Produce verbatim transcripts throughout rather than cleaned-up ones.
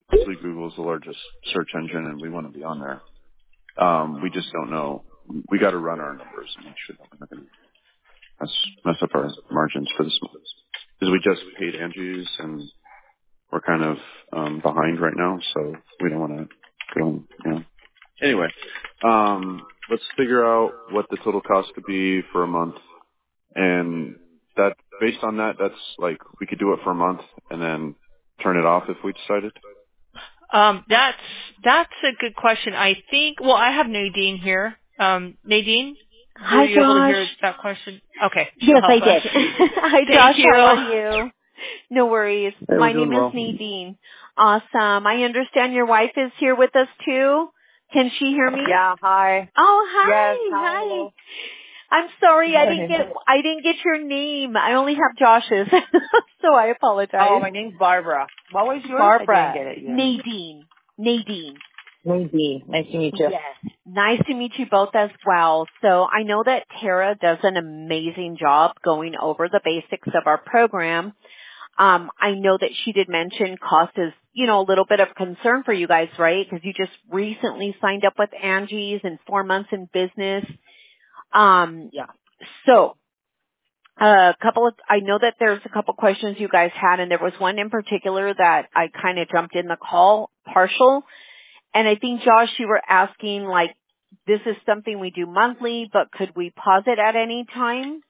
obviously Google's the largest search engine, and we want to be on there. Um, we just don't know. We got to run our numbers and make sure that we're not going to mess, mess up our margins for this month. Because we just paid Angie's, and we're kind of um, behind right now, so we don't want to go, you know. Anyway, um, let's figure out what the total cost could be for a month. And that, based on that, that's like, we could do it for a month and then turn it off if we decided. Um, that's that's a good question. I think. Well, I have Nadine here. Um, Nadine, Hi, were you able to Josh. hear that question? Okay, she'll Yes, I help us. did. Hi, Thank Josh. you. How are you? No worries. Hey, we're My doing name is well. Nadine. Awesome. I understand your wife is here with us too. Can she hear me? Yeah, hi. Oh, hi. Yes, Hi. hi. I'm sorry. I didn't get I didn't get your name. I only have Josh's, so I apologize. Oh, my name's Barbara. What was yours? Barbara. I didn't get it yet. Nadine. Nadine. Nadine. Nice to meet you. Yes. Nice to meet you both as well. So I know that Tara does an amazing job going over the basics of our program. Um, I know that she did mention cost is, you know, a little bit of concern for you guys, right? Because you just recently signed up with Angie's and four months in business. Um, Yeah. so a couple of, I know that there's a couple questions you guys had, and there was one in particular that I kind of jumped in the call partial. And I think, Josh, you were asking, like, this is something we do monthly, but could we pause it at any time?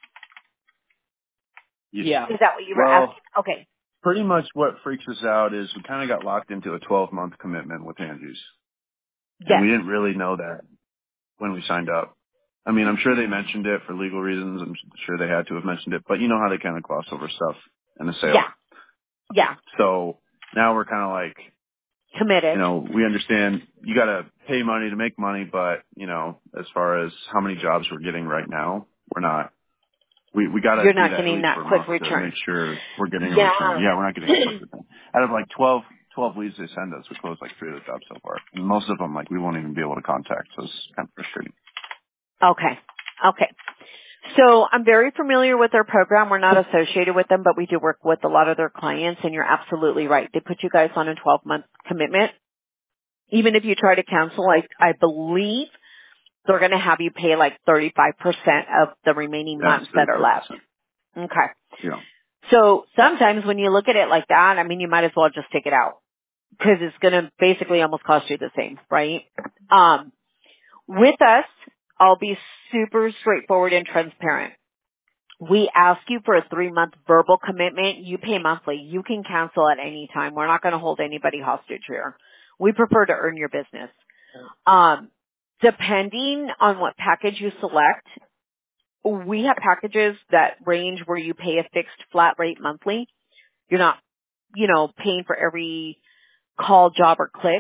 Yeah. Is that what you were Well, asking? Okay. pretty much what freaks us out is we kind of got locked into a twelve-month commitment with Angie's. And Yes. we didn't really know that when we signed up. I mean, I'm sure they mentioned it for legal reasons. I'm sure they had to have mentioned it. But you know how they kind of gloss over stuff in a sale. Yeah. Yeah. So now we're kind of like, Committed. you know, we understand you got to pay money to make money. But, you know, as far as how many jobs we're getting right now, we're not. We we got to You're do not that at getting least that for a quick month to return. make sure we're getting a Yeah. return. Yeah, we're not getting a quick return. Out of like twelve, twelve leads they send us, we closed like three of the jobs so far. And most of them, like, we won't even be able to contact. So it's kind of frustrating. Okay. Okay. So I'm very familiar with their program. We're not associated with them, but we do work with a lot of their clients, and you're absolutely right. They put you guys on a twelve-month commitment. Even if you try to cancel, I, I believe they're going to have you pay like thirty-five percent of the remaining Yeah, months it's that are thirty-five left. percent. Okay. Yeah. So sometimes when you look at it like that, I mean, you might as well just take it out because it's going to basically almost cost you the same, right? Um, with us, I'll be super straightforward and transparent. We ask you for a three-month verbal commitment. You pay monthly. You can cancel at any time. We're not going to hold anybody hostage here. We prefer to earn your business. Um, depending on what package you select, we have packages that range where you pay a fixed flat rate monthly. You're not, you know, paying for every call, job, or click.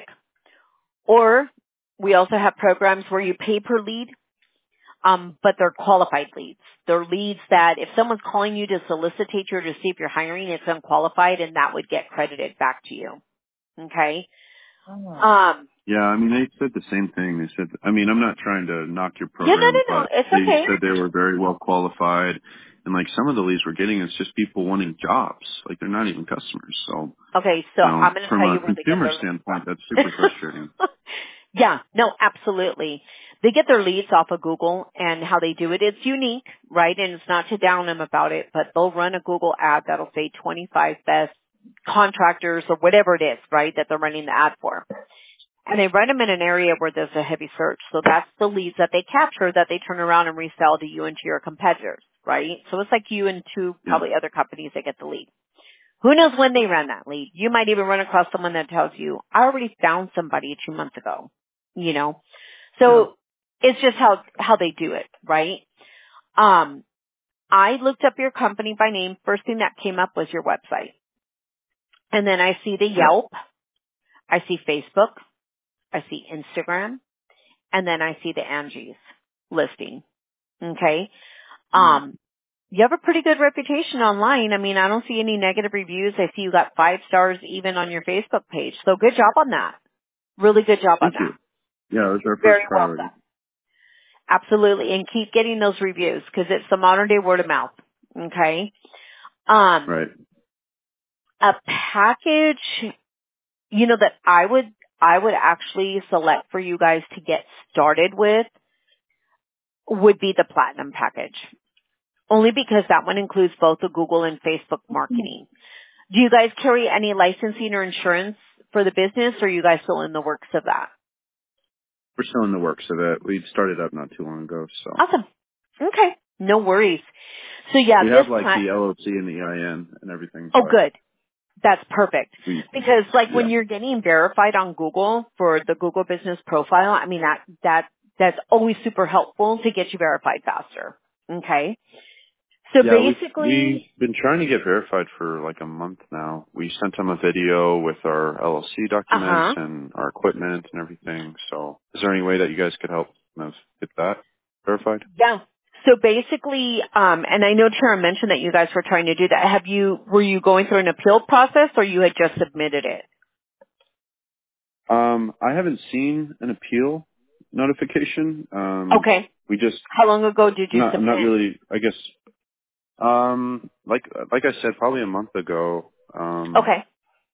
Or we also have programs where you pay per lead, um, but they're qualified leads. They're leads that if someone's calling you to solicitate you or to see if you're hiring, it's unqualified, and that would get credited back to you. Okay? Oh. Um, Yeah, I mean, they said the same thing. They said, I mean, I'm not trying to knock your yeah, no, program, no, no. but It's they okay. said they were very well qualified. And like some of the leads we're getting is just people wanting jobs. Like they're not even customers. So, Okay, so you know, I'm going to from tell a you where they get consumer their leads standpoint, from. that's super frustrating. Yeah, no, absolutely. They get their leads off of Google, and how they do it, it's unique, right? And it's not to down them about it, but they'll run a Google ad that'll say twenty-five best contractors or whatever it is, right, that they're running the ad for. And they run them in an area where there's a heavy search. So that's the leads that they capture that they turn around and resell to you and to your competitors, right? So it's like you and two Yeah. probably other companies that get the lead. Who knows when they ran that lead? You might even run across someone that tells you, I already found somebody two months ago, you know? So Yeah. it's just how, how they do it, right? Um, I looked up your company by name. First thing that came up was your website. And then I see the Yeah. Yelp. I see Facebook. I see Instagram. And then I see the Angie's listing. Okay. Um, you have a pretty good reputation online. I mean, I don't see any negative reviews. I see you got five stars even on your Facebook page. So good job on that. Really good job on Thank you. that. Yeah, it was our Very first well priority. done. Absolutely. And keep getting those reviews because it's the modern day word of mouth. Okay. Um, Right. a package you know, that I would, I would actually select for you guys to get started with would be the platinum package. Only because that one includes both the Google and Facebook marketing. Do you guys carry any licensing or insurance for the business, or are you guys still in the works of that? We're still in the works of it. We started up not too long ago, so. Awesome. Okay. No worries. So yeah, we this have like plat- the L L C and the E I N and everything. Oh, but good. That's perfect. we- Because like yeah. when you're getting verified on Google for the Google Business Profile, I mean that, that, that's always super helpful to get you verified faster. Okay. So Yeah, we've, basically, we've been trying to get verified for like a month now. We sent them a video with our L L C documents uh-huh. and our equipment and everything. So is there any way that you guys could help kind of get that verified? Yeah. So basically, um, and I know Tara mentioned that you guys were trying to do that. Have you, were you going through an appeal process or you had just submitted it? Um, I haven't seen an appeal notification. Um, Okay. we just, How long ago did you not, I'm not submit? really, I guess, um, like, like I said, probably a month ago. Um, Okay.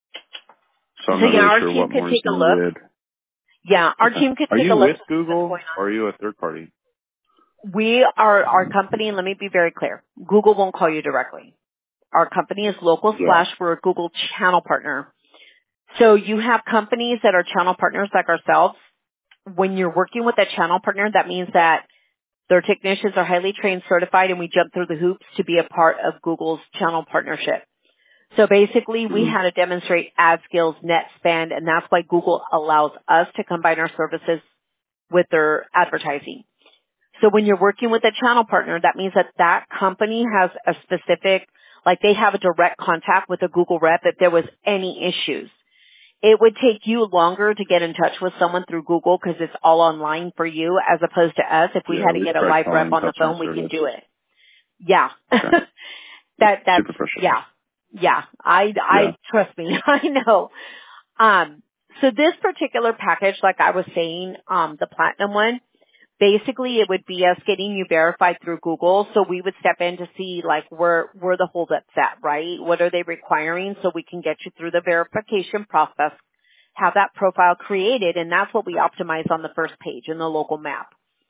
so I'm So not yeah, really our sure team what could more is take a look. needed. Yeah, our Okay. team could Are take you a look with at what's Google going or are you a third party? on. We are, our company, and let me be very clear, Google won't call you directly. Our company is local Yeah. slash we're a Google channel partner. So you have companies that are channel partners like ourselves. When you're working with a channel partner, that means that their technicians are highly trained, certified, and we jump through the hoops to be a part of Google's channel partnership. So basically, we Mhm. had to demonstrate ad skills, net spend, and that's why Google allows us to combine our services with their advertising. So when you're working with a channel partner, that means that that company has a specific, like they have a direct contact with a Google rep if there was any issues. It would take you longer to get in touch with someone through Google because it's all online for you as opposed to us. If we Yeah, had to we get a tried live rep calling on the customer phone, we can service. do it. Yeah. Okay. that, that's, Super frustrating. yeah. Yeah. I, Yeah. I, trust me, I know. Um, so this particular package, like I was saying, um, the platinum one, basically it would be us getting you verified through Google. So we would step in to see like where, where the holdup's at, right? What are they requiring so we can get you through the verification process, have that profile created, and that's what we optimize on the first page in the local map.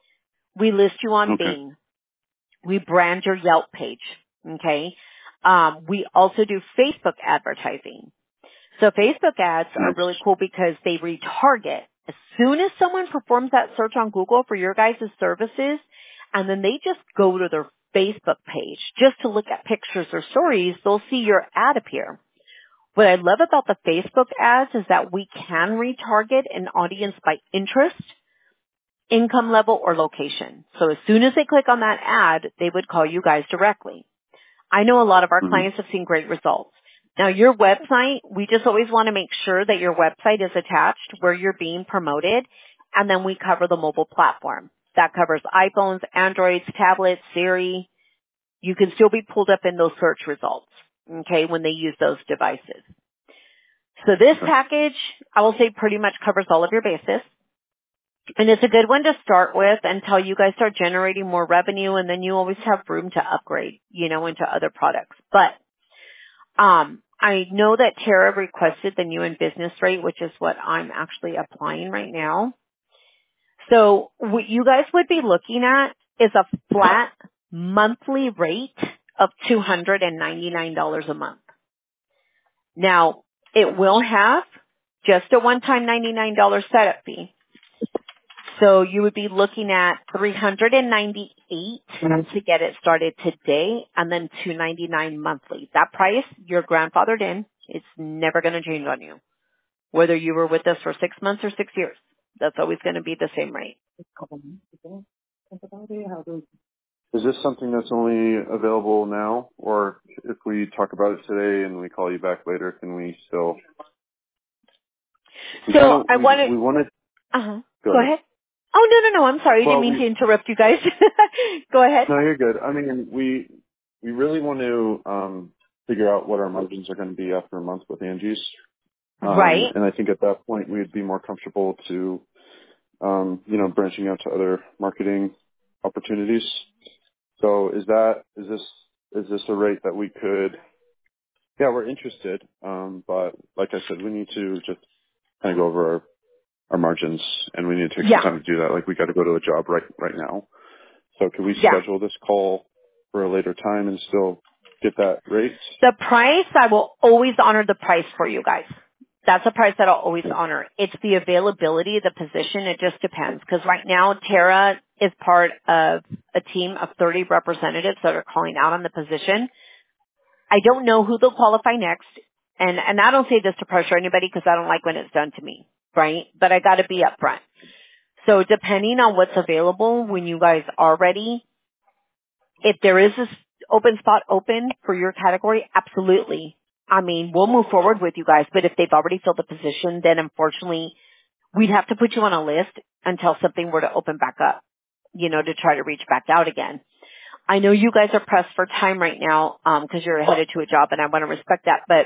We list you on Okay. Bing. We brand your Yelp page. Okay. Um, we also do Facebook advertising. So Facebook ads are Nice. really cool because they retarget. As soon as someone performs that search on Google for your guys' services, and then they just go to their Facebook page just to look at pictures or stories, they'll see your ad appear. What I love about the Facebook ads is that we can retarget an audience by interest, income level, or location. So as soon as they click on that ad, they would call you guys directly. I know a lot of our Mm-hmm. clients have seen great results. Now your website, we just always want to make sure that your website is attached where you're being promoted, and then we cover the mobile platform. That covers iPhones, Androids, tablets, Siri. You can still be pulled up in those search results, okay, when they use those devices. So this Okay. package, I will say pretty much covers all of your bases. And it's a good one to start with until you guys start generating more revenue, and then you always have room to upgrade, you know, into other products. But um, I know that Tara requested the new in business rate, which is what I'm actually applying right now. So what you guys would be looking at is a flat monthly rate of two hundred ninety-nine dollars a month. Now, it will have just a one-time ninety-nine dollars setup fee. So you would be looking at three hundred ninety-eight dollars to get it started today, and then two hundred ninety-nine dollars monthly. That price, you're grandfathered in. It's never going to change on you. Whether you were with us for six months or six years, that's always going to be the same rate. Is this something that's only available now, or if we talk about it today and we call you back later, can we still? We kind So of I we wanted, we wanted. uh-huh. Go Go ahead. ahead. Oh, no, no, no. I'm sorry. I didn't Well, mean we to interrupt you guys. Go ahead. no, you're good. I mean, we we really want to um, figure out what our margins are going to be after a month with Angie's, um, Right. and I think at that point we'd be more comfortable to, um, you know, branching out to other marketing opportunities. So is that is this is this a rate that we could? Yeah, we're interested, um, but like I said, we need to just kind of go over our, our margins, and we need to take Yeah. some time to do that. Like, we got to go to a job right right now. So can we Yeah. schedule this call for a later time and still get that rate? The price, I will always honor the price for you guys. That's a price that I'll always honor. It's the availability of the position. It just depends. Because right now, Tara is part of a team of thirty representatives that are calling out on the position. I don't know who they'll qualify next. And, and I don't say this to pressure anybody because I don't like when it's done to me, right? But I got to be upfront. So depending on what's available when you guys are ready, if there is this open spot open for your category, absolutely. I mean, we'll move forward with you guys, but if they've already filled the position, then unfortunately, we'd have to put you on a list until something were to open back up, you know, to try to reach back out again. I know you guys are pressed for time right now, um, cause you're headed to a job and I want to respect that, but,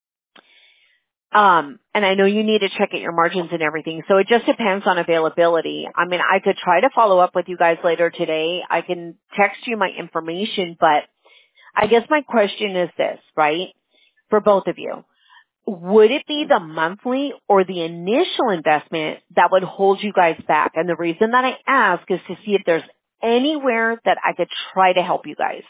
um, and I know you need to check at your margins and everything. So it just depends on availability. I mean, I could try to follow up with you guys later today. I can text you my information, but I guess my question is this, right? For both of you. Would it be the monthly or the initial investment that would hold you guys back? And the reason that I ask is to see if there's anywhere that I could try to help you guys.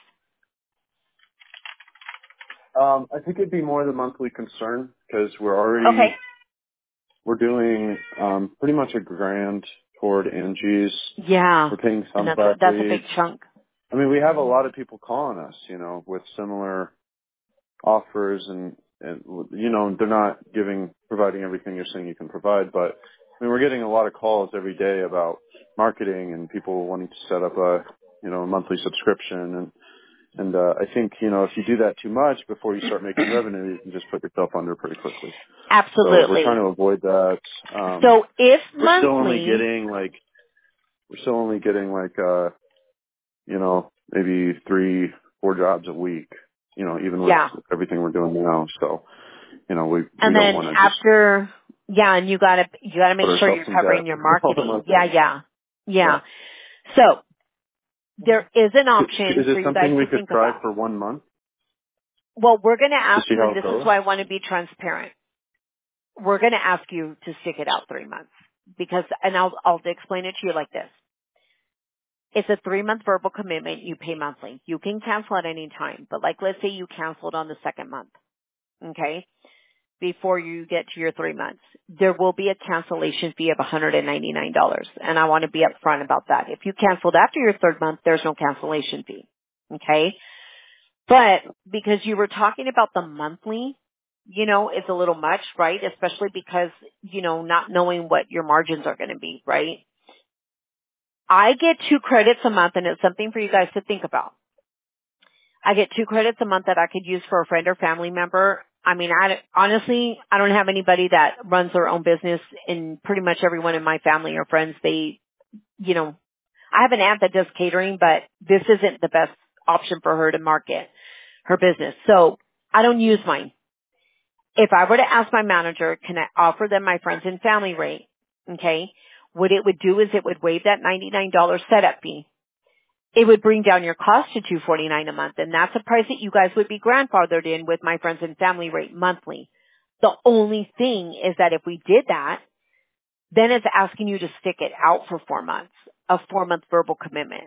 Um, I think it'd be more the monthly concern because we're already Okay. we're doing um, pretty much a grand toward Angie's. Yeah. We're paying some And that's, back that's a big leads. chunk. I mean, we have a lot of people calling us, you know, with similar offers, and and you know, they're not giving providing everything you're saying you can provide, but I mean, we're getting a lot of calls every day about marketing and people wanting to set up a you know a monthly subscription, and and uh, I think you know if you do that too much before you start making revenue, you can just put yourself under pretty quickly. Absolutely. So we're trying to avoid that. Um, So if we're monthly, still only getting like we're still only getting like uh you know maybe three four jobs a week. You know, even with yeah. everything we're doing now. So, you know, we, we And don't then want to just after, yeah, and you gotta, you gotta make put sure ourselves you're in covering debt. your All the marketing. money. Yeah, yeah, yeah. Yeah. So there is an Is option it for you guys something we to could think try about. for one month Well, we're gonna to ask see you, how and it this is goes? why I want to be transparent. We're gonna ask you to stick it out three months because, and I'll, I'll explain it to you like this. It's a three month verbal commitment. You pay monthly. You can cancel at any time, but like let's say you canceled on the second month. Okay. Before you get to your three months, there will be a cancellation fee of one hundred ninety-nine dollars. And I want to be upfront about that. If you canceled after your third month, there's no cancellation fee. Okay. But because you were talking about the monthly, you know, it's a little much, right? Especially because, you know, not knowing what your margins are going to be, right? I get two credits a month, and it's something for you guys to think about. I get two credits a month that I could use for a friend or family member. I mean, I honestly, I don't have anybody that runs their own business, and pretty much everyone in my family or friends, they, you know, I have an aunt that does catering, but this isn't the best option for her to market her business. So I don't use mine. If I were to ask my manager, can I offer them my friends and family rate? Okay. What it would do is it would waive that ninety-nine dollars setup fee. It would bring down your cost to two hundred forty-nine dollars a month, and that's a price that you guys would be grandfathered in with my friends and family rate monthly. The only thing is that if we did that, then it's asking you to stick it out for four months, a four-month verbal commitment.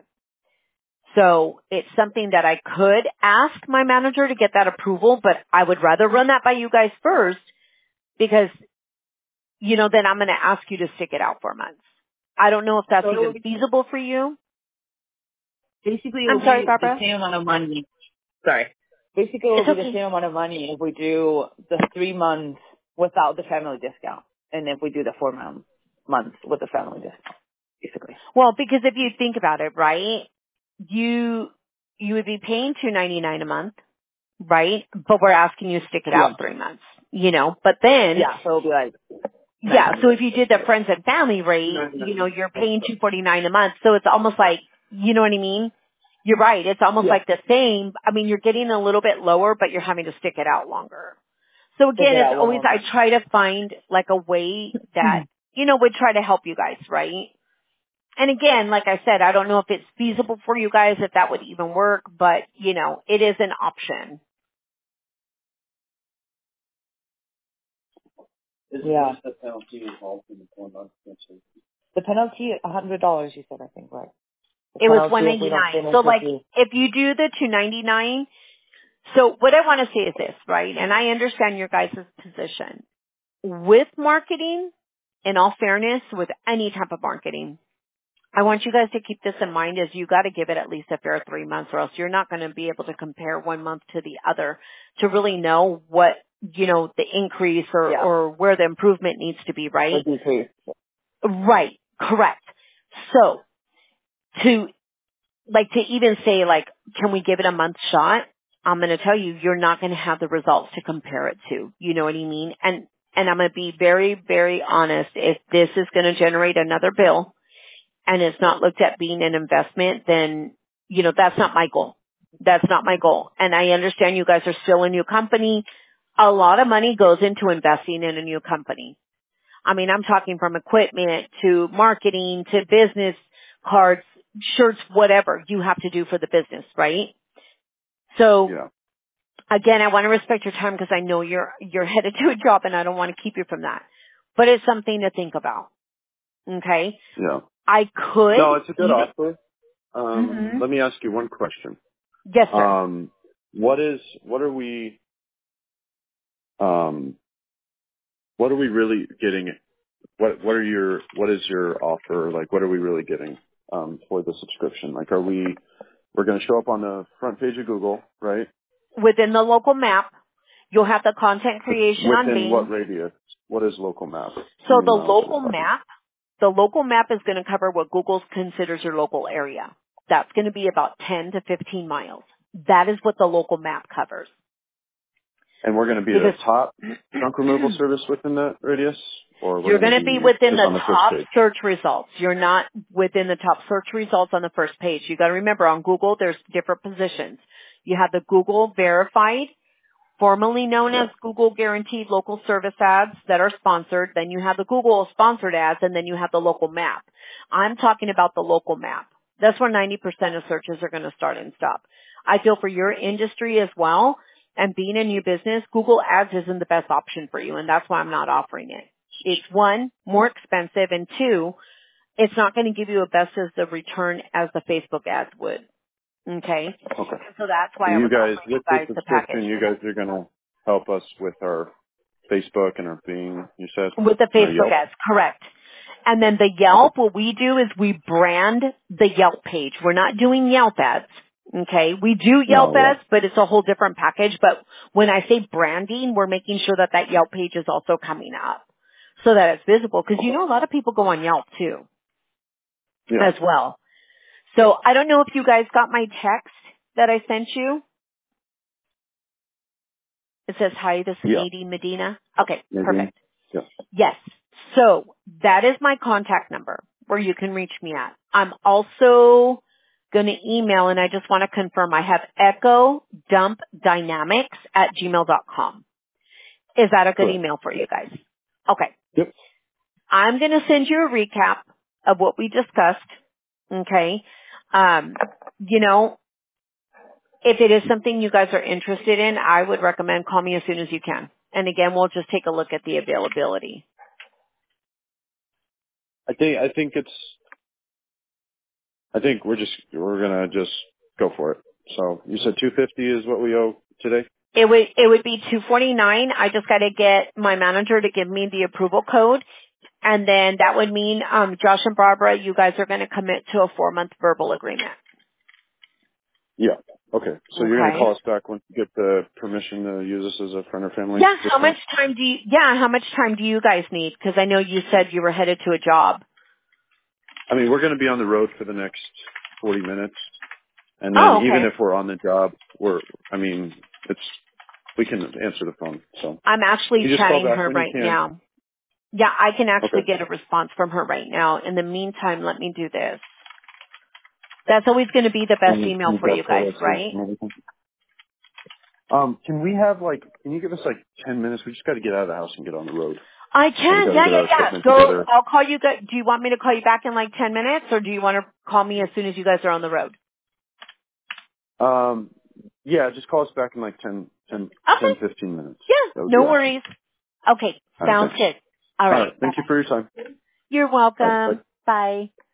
So it's something that I could ask my manager to get that approval, but I would rather run that by you guys first because, you know, then I'm going to ask you to stick it out four months. I don't know if that's So even feasible for you. basically, it I'm will sorry, be Barbara. the same amount of money. Sorry. Basically, it will It's be okay. the same amount of money if we do the three months without the family discount, and if we do the four month months with the family discount, basically. Well, because if you think about it, right, you you would be paying two ninety-nine a month, right? But we're asking you to stick it Yeah. out three months, you know. But then, Yeah, so it'll be like yeah. So if you did the friends and family rate, you know, you're paying two forty-nine a month. So it's almost like, you know what I mean? You're right. It's almost yeah. like the same. I mean, you're getting a little bit lower, but you're having to stick it out longer. So Stick again, it it's out one always more I month. try to find like a way that you know would try to help you guys, right? And again, like I said, I don't know if it's feasible for you guys, if that would even work, but, you know, it is an option. Yeah. The penalty, a hundred dollars. You said, I think, right? The It was penalty one if we ninety don't nine. finish So with like, you. if you do the two ninety nine, so what I want to say is this, right? And I understand your guys' position with marketing. In all fairness, with any type of marketing, I want you guys to keep this in mind as you got to give it at least a fair three months or else you're not going to be able to compare one month to the other to really know what, you know, the increase or, Yeah. or where the improvement needs to be, right? Or decrease. Right. Correct. So to, like, to even say, like, can we give it a month shot? I'm going to tell you, you're not going to have the results to compare it to. You know what I mean? And, and I'm going to be very, very honest. If this is going to generate another bill, and it's not looked at being an investment, then, you know, that's not my goal. That's not my goal. And I understand you guys are still a new company. A lot of money goes into investing in a new company. I mean, I'm talking from equipment to marketing to business cards, shirts, whatever you have to do for the business, right? So Yeah. again, I want to respect your time because I know you're, you're headed to a job and I don't want to keep you from that. But it's something to think about. Okay? Yeah. I could. No, it's a good even, offer. Um, Mhm. let me ask you one question. Yes, sir. Um, what is, what are we, um, what are we really getting? What, what are your, what is your offer? Like, what are we really getting, um, for the subscription? Like, are we, we're going to show up on the front page of Google, right? Within the local map, you'll have the content creation on Within what Bing. radius? What is local map? How So many the miles are we local talking? map, the local map is going to cover what Google considers your local area. That's going to be about ten to fifteen miles. That is what the local map covers. And we're going to be the Because top junk removal service within that radius? Or we're you're going going to to be be within just the on the first top page? search results. You're not within the top search results on the first page. You got to remember on Google, there's different positions. You have the Google verified, formerly known Yeah. as Google Guaranteed Local Service Ads that are sponsored. Then you have the Google Sponsored Ads, and then you have the local map. I'm talking about the local map. That's where ninety percent of searches are going to start and stop. I feel for your industry as well, and being a new business, Google Ads isn't the best option for you, and that's why I'm not offering it. It's one, more expensive, and two, it's not going to give you a best as the return as the Facebook ads would. Okay? Okay. So that's why I You was guys, offering you with the guys the subscription, package. you guys are going to help us with our Facebook and our Bing, you said? With the And our Facebook Yelp? ads, correct. And then the Okay. Yelp, what we do is we brand the Yelp page. We're not doing Yelp ads. Okay. We do Yelp No, yeah. ads, but it's a whole different package. But when I say branding, we're making sure that that Yelp page is also coming up so that it's visible. Because you Okay. know a lot of people go on Yelp too Yeah. as well. So I don't know if you guys got my text that I sent you. It says, hi, this is Yeah. Nadine Medina. Okay, Maybe. perfect. Yeah. Yes. So that is my contact number where you can reach me at. I'm also going to email, and I just want to confirm I have echo dump dynamics at gmail dot com. Is that a good Correct. email for you guys? Okay. Yep. I'm going to send you a recap of what we discussed. Okay. Um, you know, if it is something you guys are interested in, I would recommend call me as soon as you can. And again, we'll just take a look at the availability. I think, I think it's, I think we're just, we're going to just go for it. So you said two hundred fifty is what we owe today? It would it would be two forty-nine. I just got to get my manager to give me the approval code, and then that would mean um, Josh and Barbara, you guys are going to commit to a four month verbal agreement. Yeah. Okay. So you're going to Okay. call us back once you get the permission to use us as a friend or family Yeah. How much discount? time do you? Yeah. How much time do you guys need? Because I know you said you were headed to a job. I mean, we're going to be on the road for the next forty minutes. And then Oh, even okay. if we're on the job, we're, I mean, it's, we can answer the phone. So I'm actually you just call chatting back her when you right can. now. Yeah, I can actually Okay. get a response from her right now. In the meantime, let me do this. That's always going to be the best And email you've for got you guys, photos right? and everything. Um, can we have like, can you give us like ten minutes? We just got to get out of the house and get on the road. I And we can. got to Yeah, get yeah, our yeah. equipment Go. together. I'll call you guys. Do you want me to call you back in like ten minutes, or do you want to call me as soon as you guys are on the road? Um, yeah, just call us back in like ten, ten, ten, Okay. fifteen minutes. Yeah. That would be No awesome. worries. Okay. All right. Sounds Thanks. good. All right. All right. Thank you for your time. You're welcome. Bye. Bye.